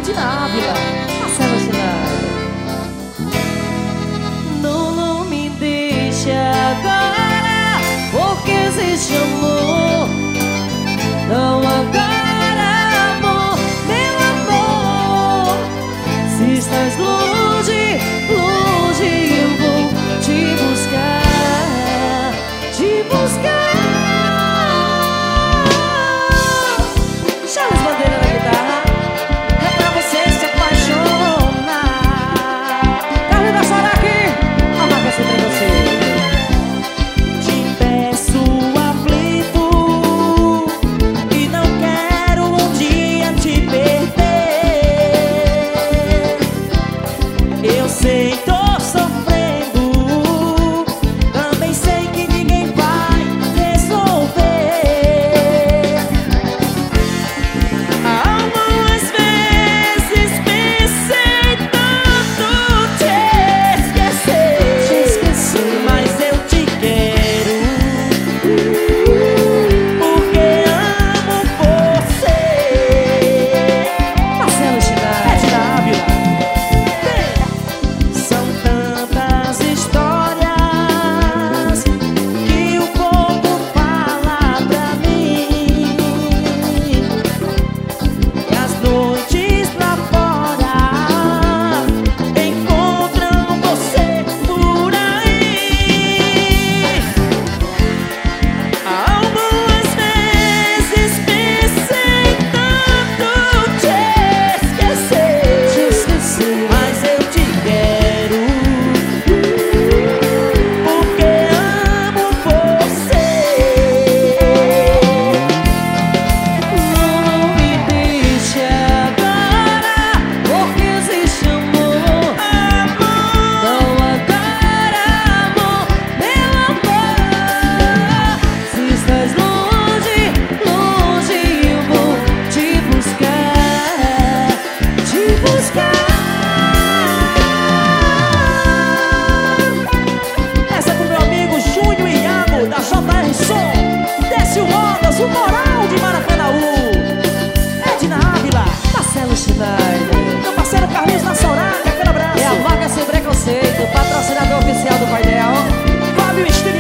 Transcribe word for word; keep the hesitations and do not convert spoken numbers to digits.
Edna Ávila, Marcelo Schneider. Não, não me deixe agora, porque existe amor. Não agora, amor, meu amor. Se estás longe, longe, eu vou te buscar, te buscar. Charles Bandeira na guitarra. É pra você se apaixonar. Carlinhos Solar aqui, a marca sempre é você. Te peço aflito e não quero um dia te perder. Eu sei, tô sofrendo, também sei que ninguém vai resolver. Algumas vezes pensei tanto te esquecer, te esquecer, mas eu te quero, porque amo você. Marcelo Schneider, Edna Ávila. São tantas histórias que o povo fala pra mim, e as noites lá fora encontram você por aí. Algumas vezes pensei tanto te esquecer, te esquecer, mas eu te quero, porque amo você. Não me deixe agora, porque existe amor. Não agora, amor, meu amor. Se estás longe, longe, eu vou te buscar, te buscar. Essa é pro meu amigo Júnior e Iago, da J R Som. Desce o Ondas, o Moral de Maracanaú. Edna Ávila, Marcelo Schneider. Meu parceiro Carlinhos na Soraca, aquele abraço. É a marca Sem Preconceito, patrocinador oficial do painel. Fábio Estilo